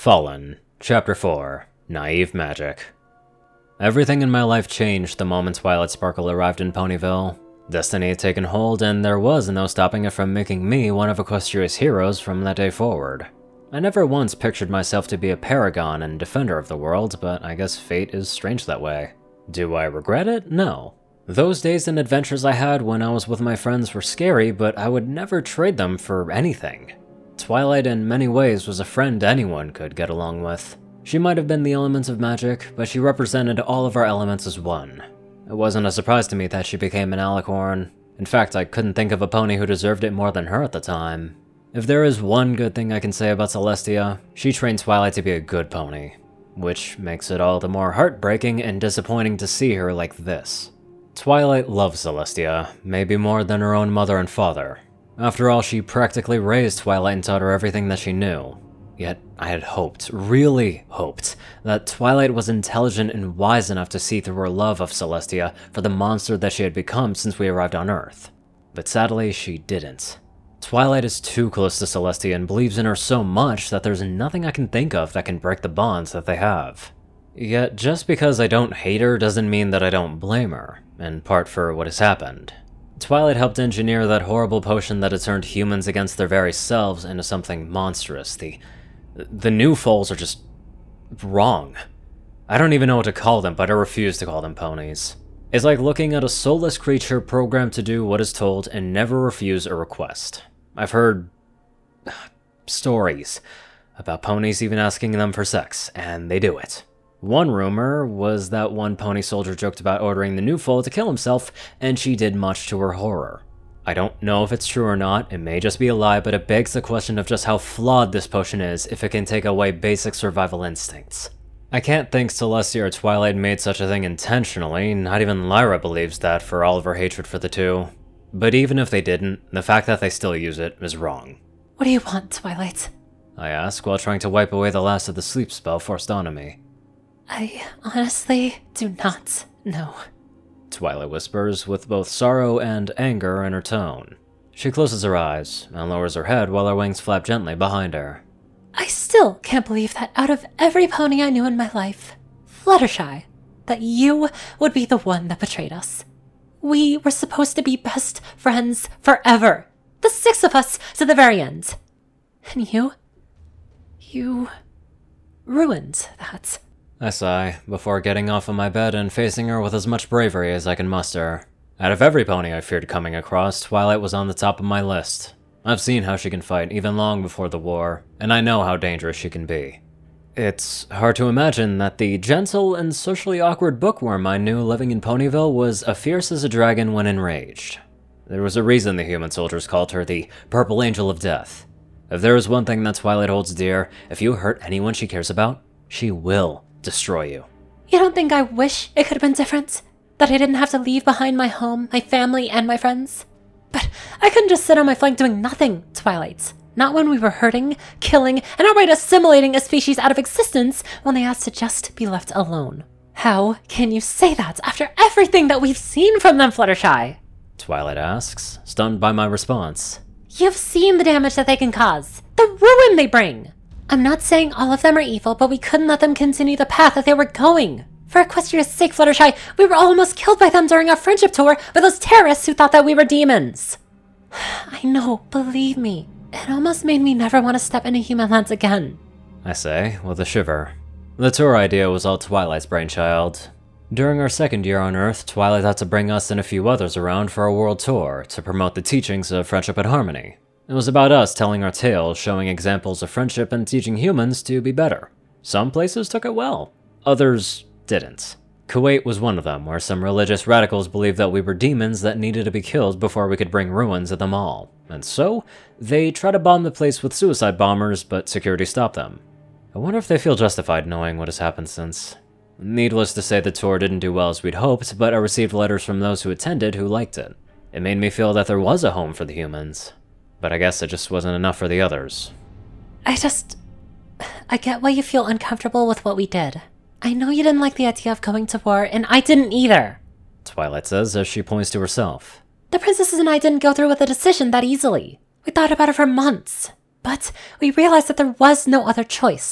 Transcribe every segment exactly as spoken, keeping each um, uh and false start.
Fallen, Chapter four, Naive Magic. Everything in my life changed the moment Twilight Sparkle arrived in Ponyville. Destiny had taken hold, and there was no stopping it from making me one of Equestria's heroes from that day forward. I never once pictured myself to be a paragon and defender of the world, but I guess fate is strange that way. Do I regret it? No. Those days and adventures I had when I was with my friends were scary, but I would never trade them for anything. Twilight in many ways was a friend anyone could get along with. She might have been the elements of magic, but she represented all of our elements as one. It wasn't a surprise to me that she became an alicorn. In fact, I couldn't think of a pony who deserved it more than her at the time. If there is one good thing I can say about Celestia, she trained Twilight to be a good pony, which makes it all the more heartbreaking and disappointing to see her like this. Twilight loves Celestia, maybe more than her own mother and father. After all, she practically raised Twilight and taught her everything that she knew. Yet, I had hoped, really hoped, that Twilight was intelligent and wise enough to see through her love of Celestia for the monster that she had become since we arrived on Earth. But sadly, she didn't. Twilight is too close to Celestia and believes in her so much that there's nothing I can think of that can break the bonds that they have. Yet, just because I don't hate her doesn't mean that I don't blame her, in part for what has happened. Twilight helped engineer that horrible potion that had turned humans against their very selves into something monstrous. The the new foals are just wrong. I don't even know what to call them, but I refuse to call them ponies. It's like looking at a soulless creature programmed to do what is told and never refuse a request. I've heard stories about ponies even asking them for sex, and they do it. One rumor was that one pony soldier joked about ordering the new foal to kill himself, and she did much to her horror. I don't know if it's true or not, it may just be a lie, but it begs the question of just how flawed this potion is if it can take away basic survival instincts. I can't think Celestia or Twilight made such a thing intentionally, not even Lyra believes that for all of her hatred for the two. But even if they didn't, the fact that they still use it is wrong. What do you want, Twilight? I ask while trying to wipe away the last of the sleep spell forced onto me. I honestly do not know. Twilight whispers, with both sorrow and anger in her tone. She closes her eyes and lowers her head while her wings flap gently behind her. I still can't believe that out of every pony I knew in my life, Fluttershy, that you would be the one that betrayed us. We were supposed to be best friends forever. The six of us to the very end. And you... you... ruined that. I sigh, before getting off of my bed and facing her with as much bravery as I can muster. Out of every pony I feared coming across, Twilight was on the top of my list. I've seen how she can fight even long before the war, and I know how dangerous she can be. It's hard to imagine that the gentle and socially awkward bookworm I knew living in Ponyville was as fierce as a dragon when enraged. There was a reason the human soldiers called her the Purple Angel of Death. If there is one thing that Twilight holds dear, if you hurt anyone she cares about, she will destroy you. You don't think I wish it could have been different? That I didn't have to leave behind my home, my family, and my friends? But I couldn't just sit on my flank doing nothing, Twilight. Not when we were hurting, killing, and outright assimilating a species out of existence when they asked to just be left alone. How can you say that after everything that we've seen from them, Fluttershy? Twilight asks, stunned by my response. You've seen the damage that they can cause, the ruin they bring. I'm not saying all of them are evil, but we couldn't let them continue the path that they were going. For Equestria's sake, Fluttershy, we were almost killed by them during our friendship tour by those terrorists who thought that we were demons. I know, believe me. It almost made me never want to step into human lands again. I say, with a shiver. The tour idea was all Twilight's brainchild. During our second year on Earth, Twilight had to bring us and a few others around for a world tour to promote the teachings of friendship and harmony. It was about us telling our tales, showing examples of friendship and teaching humans to be better. Some places took it well, others didn't. Kuwait was one of them, where some religious radicals believed that we were demons that needed to be killed before we could bring ruins at them all. And so, they tried to bomb the place with suicide bombers, but security stopped them. I wonder if they feel justified knowing what has happened since. Needless to say, the tour didn't do well as we'd hoped, but I received letters from those who attended who liked it. It made me feel that there was a home for the humans. But I guess it just wasn't enough for the others. I just... I get why you feel uncomfortable with what we did. I know you didn't like the idea of going to war, and I didn't either. Twilight says as she points to herself. The princesses and I didn't go through with the decision that easily. We thought about it for months. But we realized that there was no other choice.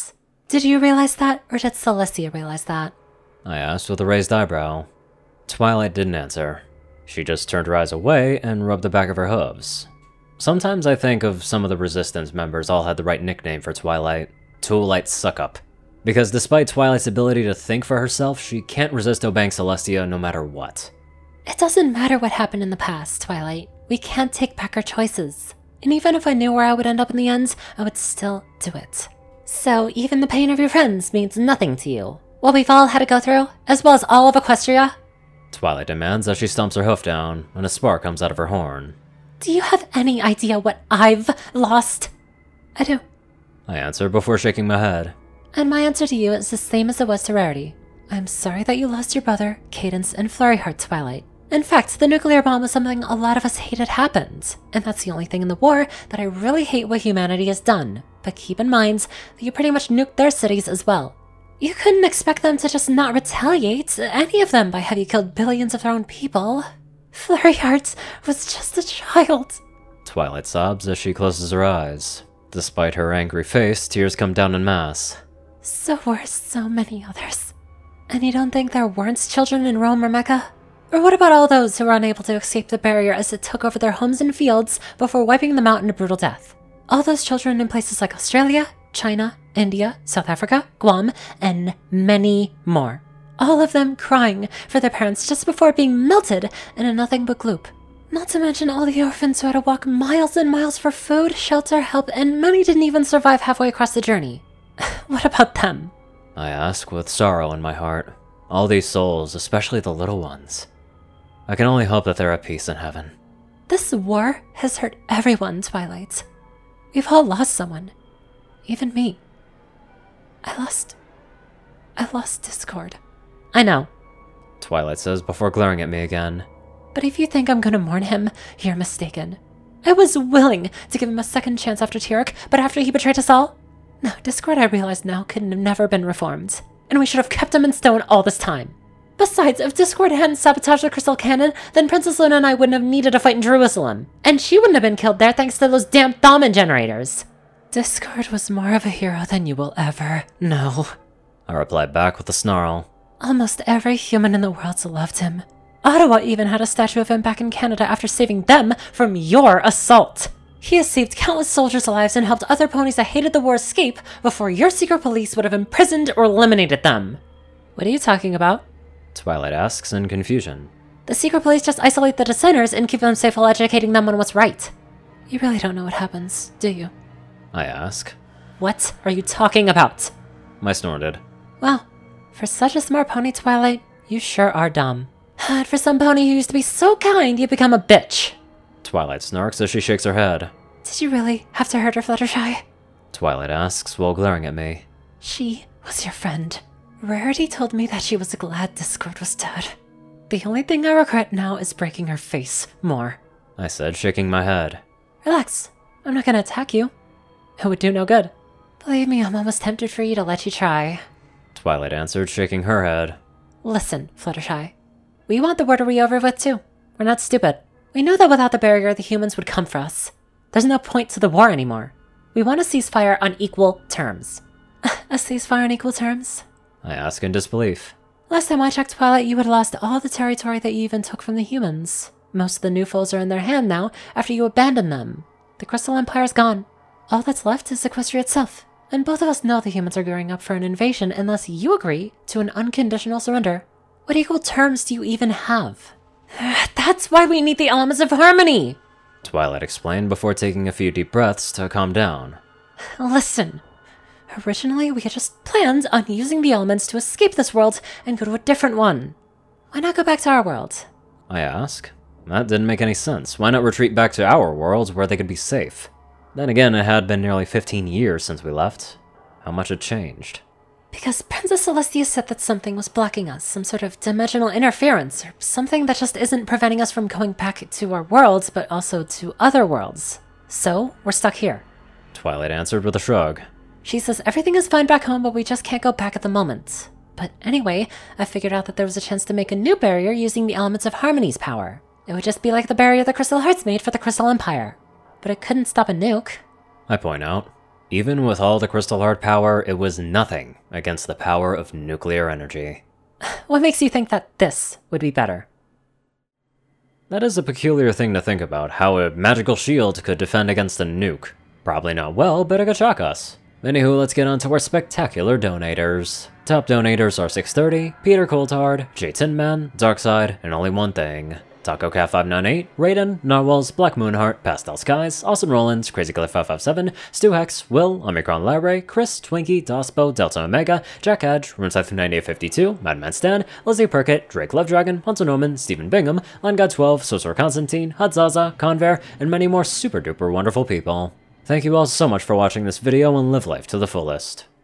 Did you realize that, or did Celestia realize that? I asked with a raised eyebrow. Twilight didn't answer. She just turned her eyes away and rubbed the back of her hooves. Sometimes I think of some of the Resistance members all had the right nickname for Twilight, Twilight Suckup. Because despite Twilight's ability to think for herself, she can't resist obeying Celestia no matter what. It doesn't matter what happened in the past, Twilight. We can't take back our choices. And even if I knew where I would end up in the end, I would still do it. So even the pain of your friends means nothing to you. What we've all had to go through, as well as all of Equestria? Twilight demands as she stomps her hoof down, and a spark comes out of her horn. Do you have any idea what I've lost? I do. I answer before shaking my head. And my answer to you is the same as it was to Rarity. I'm sorry that you lost your brother, Cadance, and Flurryheart, Twilight. In fact, the nuclear bomb was something a lot of us hated happened, and that's the only thing in the war that I really hate what humanity has done. But keep in mind that you pretty much nuked their cities as well. You couldn't expect them to just not retaliate, any of them, by having killed billions of their own people. Flurryheart was just a child. Twilight sobs as she closes her eyes. Despite her angry face, tears come down in mass. So were so many others. And you don't think there weren't children in Rome or Mecca? Or what about all those who were unable to escape the barrier as it took over their homes and fields before wiping them out in a brutal death? All those children in places like Australia, China, India, South Africa, Guam, and many more. All of them crying for their parents just before being melted in a nothing but gloop. Not to mention all the orphans who had to walk miles and miles for food, shelter, help, and many didn't even survive halfway across the journey. What about them? I ask with sorrow in my heart. All these souls, especially the little ones. I can only hope that they're at peace in heaven. This war has hurt everyone, Twilight. We've all lost someone. Even me. I lost... I lost Discord. I know, Twilight says before glaring at me again. But if you think I'm gonna mourn him, you're mistaken. I was willing to give him a second chance after Tyrek, but after he betrayed us all? No, Discord, I realize now, could have never been reformed. And we should have kept him in stone all this time. Besides, if Discord hadn't sabotaged the Crystal Cannon, then Princess Luna and I wouldn't have needed to fight in Jerusalem. And she wouldn't have been killed there thanks to those damn Thaumin generators. Discord was more of a hero than you will ever know. I replied back with a snarl. Almost every human in the world loved him. Ottawa even had a statue of him back in Canada after saving them from your assault. He has saved countless soldiers' lives and helped other ponies that hated the war escape before your secret police would have imprisoned or eliminated them. What are you talking about? Twilight asks in confusion. The secret police just isolate the dissenters and keep them safe while educating them on what's right. You really don't know what happens, do you? I ask. What are you talking about? I snorted. Well, for such a smart pony, Twilight, you sure are dumb. And for some pony who used to be so kind, you become a bitch. Twilight snarks as she shakes her head. Did you really have to hurt her, Fluttershy? Twilight asks while glaring at me. She was your friend. Rarity told me that she was glad Discord was dead. The only thing I regret now is breaking her face more. I said, shaking my head. Relax. I'm not gonna attack you. It would do no good. Believe me, I'm almost tempted for you to let you try. Twilight answered, shaking her head. Listen, Fluttershy. We want the war to be over with too. We're not stupid. We know that without the barrier, the humans would come for us. There's no point to the war anymore. We want a ceasefire on equal terms. A ceasefire on equal terms? I ask in disbelief. Last time I checked, Twilight, you had lost all the territory that you even took from the humans. Most of the new foes are in their hand now, after you abandoned them. The Crystal Empire's gone. All that's left is Equestria itself. And both of us know the humans are gearing up for an invasion unless you agree to an unconditional surrender. What equal terms do you even have? That's why we need the elements of harmony! Twilight explained before taking a few deep breaths to calm down. Listen. Originally, we had just planned on using the elements to escape this world and go to a different one. Why not go back to our world? I ask. That didn't make any sense. Why not retreat back to our world where they could be safe? Then again, it had been nearly fifteen years since we left. How much had changed? Because Princess Celestia said that something was blocking us, some sort of dimensional interference, or something that just isn't preventing us from going back to our worlds, but also to other worlds. So, we're stuck here. Twilight answered with a shrug. She says everything is fine back home, but we just can't go back at the moment. But anyway, I figured out that there was a chance to make a new barrier using the elements of Harmony's power. It would just be like the barrier the Crystal Hearts made for the Crystal Empire. But it couldn't stop a nuke. I point out. Even with all the Crystal Heart power, it was nothing against the power of nuclear energy. What makes you think that this would be better? That is a peculiar thing to think about, how a magical shield could defend against a nuke. Probably not well, but it could shock us. Anywho, let's get on to our spectacular donators. Top donators are six thirty, Peter Coulthard, J Tinman, Darkside, and Only One Thing. Taco Cat five nine eight, Raiden, Narwhals, Black Moonheart, Pastel Skies, Awesome Rollins, Crazy Killer five five seven, Stu Hex, Will, Omicron Larry, Chris, Twinkie, Dospo, Delta Omega, Jack Edge, RuneScythe ninety-eight fifty-two, Madman Stan, Lizzie Perkett, Drake Lovedragon, Hunter Norman, Stephen Bingham, LineGod twelve, Sorcerer Constantine, Hadzaza, Conver, and many more super duper wonderful people. Thank you all so much for watching this video and live life to the fullest.